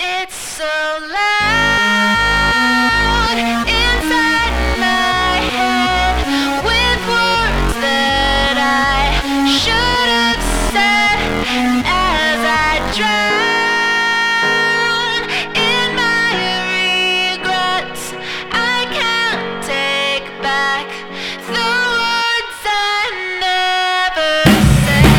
It's so loud inside my head with words that I should have said as I drown in my regrets. I can't take back the words I never said.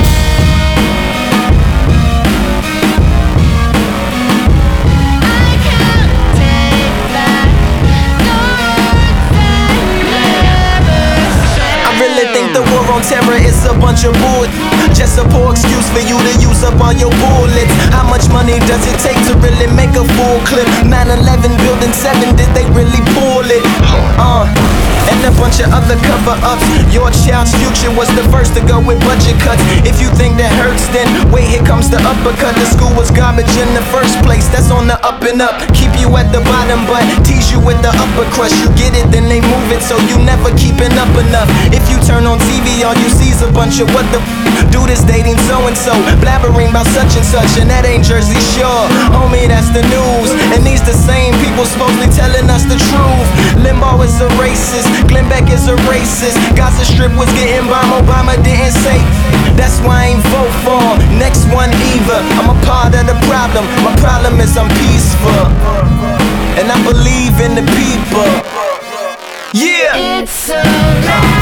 Think the war on terror is a bunch of bull. Just a poor excuse for you to use up all your bullets. How much money does it take to really make a full clip? 9/11 building 7, did they really pull it? And a bunch of other cover-ups. Your child's future was the first to go with budget cuts. If you think that hurts, then wait, here comes the uppercut. The school was garbage in the first place, that's on the up and up. Keep you at the bottom but tease you with the upper crust. You get it, then they move it, so you never keeping up enough. If you turn on TV, all you see is a bunch of what the dude is dating so-and-so, blabbering about such and such, and that ain't Jersey Shore. Homie, that's the news, and these the same people supposedly telling us the truth. Limbaugh is a racist, Glenn Beck is a racist, Gaza Strip was getting bombed, Obama didn't say. That's why I ain't vote for him. Next one either, I'm a part of the problem. My problem is I'm peaceful, and I believe in the people. Yeah! It's so loud.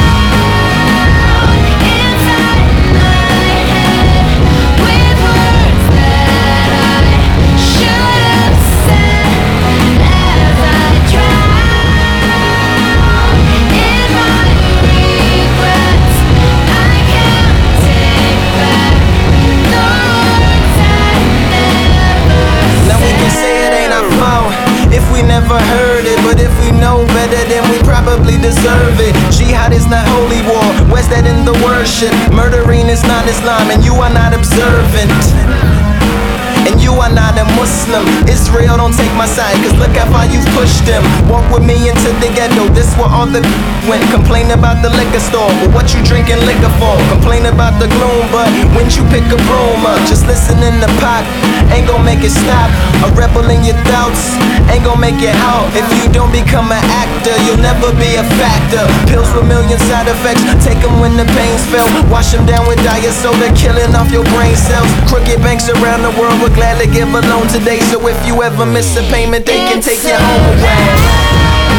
Never heard it, but if we know better, then we probably deserve it. Jihad is not holy war, where's that in the worship? Murdering is not Islam, and you are not observant. And you are not a Muslim. Israel, don't take my side, cause look how far you've pushed them. Walk with me into the ghetto, this where all the went. Complain about the liquor store, but what you drinking liquor for? Complain about the gloom, but when you pick a broom up, just listen in the pot, ain't gon' make it stop. A rebel in your thoughts, ain't gon' make it out. If you don't become an actor, you'll never be a factor. Pills with million side effects, take them when the pain's felt. Wash them down with diet soda, killing off your brain cells. Crooked banks around the world would gladly give a loan today, so if you ever miss a payment, they can take your home away.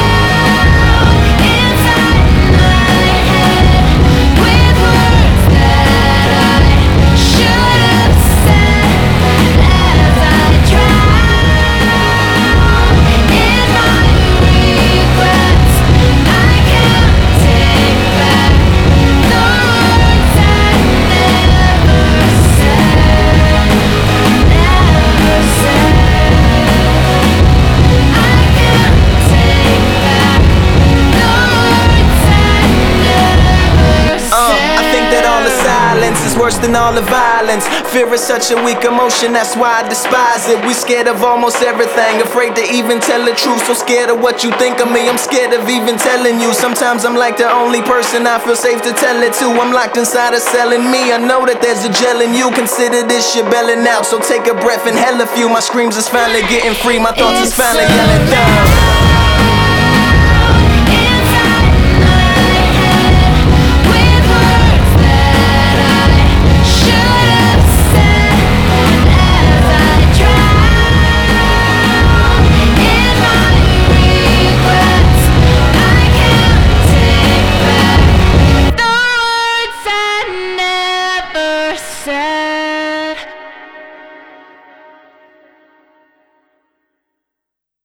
Worse than all the violence. Fear is such a weak emotion, that's why I despise it. We scared of almost everything, afraid to even tell the truth. So scared of what you think of me, I'm scared of even telling you. Sometimes I'm like the only person I feel safe to tell it to. I'm locked inside a cell in me, I know that there's a gel in you. Consider this shit belling out, so take a breath and hell a few. My screams is finally getting free, my thoughts is finally yelling down.